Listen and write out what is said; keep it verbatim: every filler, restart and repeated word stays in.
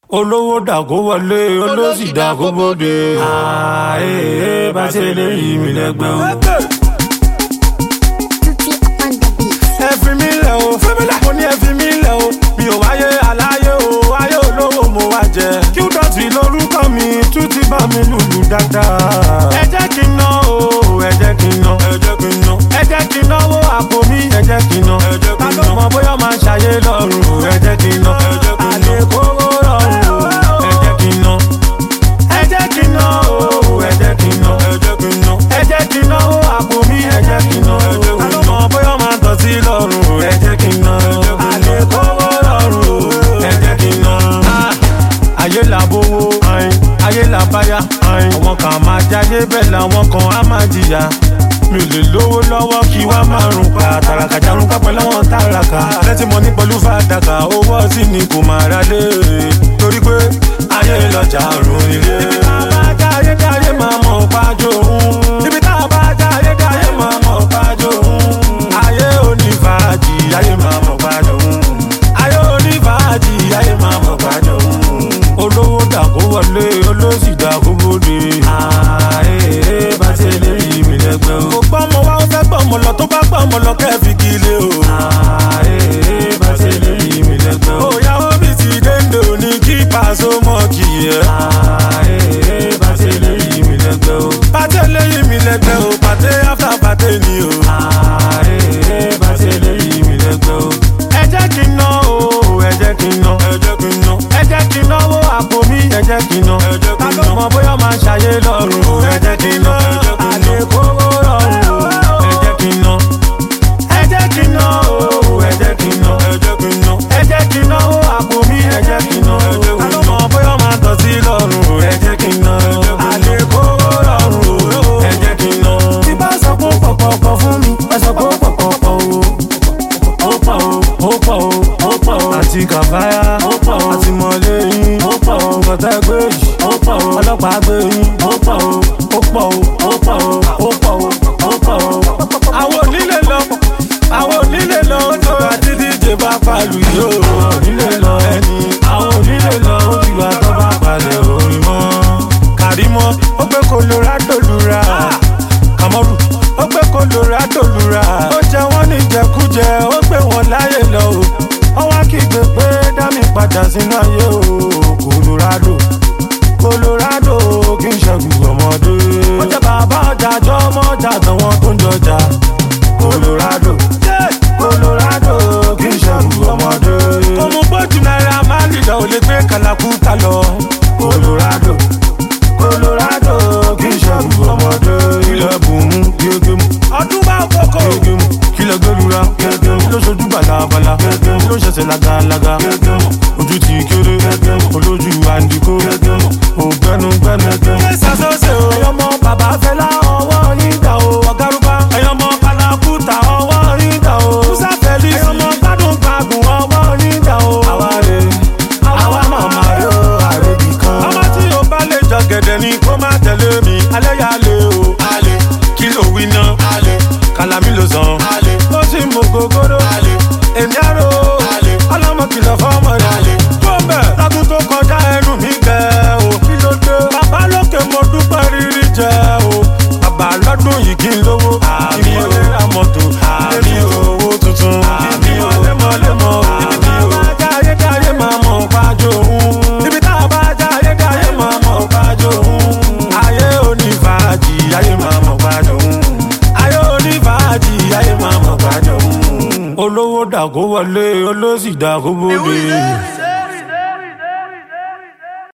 olówó dàgó wọlé olóṣì dàgó bóde. ààyè bá ṣe lè yí mi lẹ́gbẹ́ o. ẹ fi mí lẹ̀ o mo ní ẹ fi mí lẹ̀ o mi ò wáyé aláyé o ayé olówó mo wá jẹ. kí ó dọ̀tí lórúkọ mi tún ti bá mi lùlù dáadáa. ẹ jẹ́ kí n ná o ẹ jẹ́ kí n ná ẹ jẹ́ kí n ná ẹ jẹ́ kí n náwó àpò mi ẹ jẹ́ kí n ná ẹ jẹ́ kí n ná ta ló mọ bóyá máa ṣàyé lọ́rùn ẹ jẹ́ kí n ná ẹ jẹ́ kí n ná àlékòwò rọrùn ẹ jẹ́ kí n ná ẹ jẹ́ kí n ná o ẹ jẹ́ kí n ná ẹ jẹ́ kí n ná ẹ jẹ́ kí n náwó àpò mi ẹ jẹ́ kí n ná ta ló mọ bóyá máa tọ̀ sí lọ́rùn ẹ jẹ́ kí n ná àlékòwò rọrùn ẹ jẹ́ kí n ná. ayé là bówó ayé là báyà àwọn kan máa jáde bẹ́ẹ̀ làwọn kan á máa jìyà mi ò lè lówó lọ́wọ́ kí wá márùn pa tàràkà jarun pápẹ́ lọ́wọ́ tàràkà lẹ́tí mọ́ ní pẹ̀lú fàdákà owó ọtí ni kò máa ra lé torí pé ayé lọ́jà rùn ilé. ibi tá a bá já ayé dá ayé máa mọ̀ pájó òun ibi tá a bá já ayé dá ayé máa mọ̀ pájó òun ayé onífàájì ayé máa mọ̀ pájó òun ayé onífàájì ayé máa mọ̀ pájó òun olówó dàgó wọlé olóṣì dàgó bóde. ààyè bá ṣe lè yí mi lẹ́gbẹ́ o. kò gbọ́ ọmọ wa ó fẹ́ gbọ́ ọmọ lọ tó bá gbọ́ ọmọ lọ kẹ́ẹ̀fì kí ilé o. ààyè bá ṣe lè yí mi lẹ́gbẹ́ o. òyàwó mi ti dénde òní kí pàṣẹ mọ́ kì í yẹ. ààyè bá ṣe lè yí mi lẹ́gbẹ́ o. pàṣẹ lè yí mi lẹ́gbẹ́ o pàṣẹ after pàṣẹ ni o. ààyè bá ṣe lè yí mi lẹ́gbẹ́ o. ẹ jẹ́ kí n ná o ẹ jẹ́ kí n ná ẹ jẹ́ kí n ná ẹ jẹ́ kí n náwó àpò mi ẹ jẹ́ kí n ná ta ló mọ bóyá máa ṣàyé lọ́rùn ẹ jẹ́ kí n ná àlékòwò rọrùn ẹ jẹ́ kí n ná ẹ jẹ́ kí n ná o ẹ jẹ́ kí n ná ẹ jẹ́ kí n ná ẹ jẹ́ kí n náwó àpò mi ẹ jẹ́ kí n ná ta ló mọ bóyá máa tọ̀ sí lọ́rùn ẹ jẹ́ kí n ná àlékòwò rọrùn ẹ jẹ́ kí n ná. tí bá sọ pé pọ̀pọ̀pọ̀ fún mi ẹ sọ pé pọ̀pọ̀pọ̀ o ó pọ̀ o ó pọ̀ o ó pọ̀ o àti kàfáyà ó pọ̀ o àti mọ̀lẹ́ yín ó pọ̀ o kọ̀tà gbé yìí ó pọ̀ o ọlọ́pàá gbé yín ó pọ̀ o ó pọ̀ o ó pọ̀ o ó pọ̀ o ó pọ̀ o. àwọn onílé lọ àwọn onílé lọ tó bá ti díje bá palu yìí ó onílé lọ ẹni àwọn onílé lọ ó ti wá tó bá palẹ̀ orin mọ́. Kàrímọ́ ó gbé Colorado lura Kàmọ́rù ó gbé Colorado lura ó jẹ wọ́n ní jẹkújẹ ó gbé wọn láyè lọ o ó wá kígbe pé dá mi padà sínú ayé o Colorado Colorado kì í ṣẹ́gun ọmọdé ó jẹ bàbá ọjà jọ ọmọ ọjà àtàwọn tó ń jọjà Colorado Colorado kì í ṣẹ́gun ọmọdé kò mú gbójú náírà máa ń lìdá ò lè gbé kàlàkùtà lọ Colorado Colorado kì í ṣẹ́gun ọmọdé ilẹ̀ bùnmú gégémù ọdún bá kókó gégémù kílẹ̀ gbẹ́lura gégémù ló ṣojú bàlàbàlà gégémù ló ṣẹ̀ṣẹ̀ làgàlàgà gégémù ojú ti kéré gégémù olójú àǹdíkó gégémù ògbẹ́nugbẹ́nu gégémù. ṣé ṣàṣọṣe o ẹyọmọ bàbá fẹlá ọwọ́ yín dà o ọ̀gárùbá ẹyọmọ kàlàkùtà ọwọ́ yín dà o musa fẹ́lí ẹyọmọ gbádùn gbàgùn ọwọ́ yín dà o. àwa rè àwa màmá yó àrèbì kan. ọmọ tí o bá lè jọ gẹ̀dẹ̀ ni kó má tẹ̀lé mi alẹ́ yà lé o. alẹ́ kí ló wí ná. alẹ́ kàlámì ló sàn. alẹ́ ó sì mú gògóró. alẹ́ èmi àrò. alẹ́ ọlọ́mọ kìlọ̀ fọ́mọ rẹ̀. alẹ́ tó bẹ̀ lọ́dún tó kọjá ẹnu mi gẹ̀ o. kí ló dé. bàbá lókè mo dúpẹ́ rírí jẹ o. bàbá lọ́dún yìí kí n lówó. àmì o lè ra mọ́tò. àmì o owó tuntun. àmì o lẹ́mọ̀lẹ́mọ̀. àmì o ajá ayé dá ayé máa mọ̀ pájó òun. ibi tá a bá já ayé dá ayé máa mọ̀ pájó òun. ayé onífàájì ayé máa mọ̀ pájó òun. ayé onífàájì ayé máa mọ̀ pájó òun. olówó dàgó wọlé olóṣì dàgó bóde.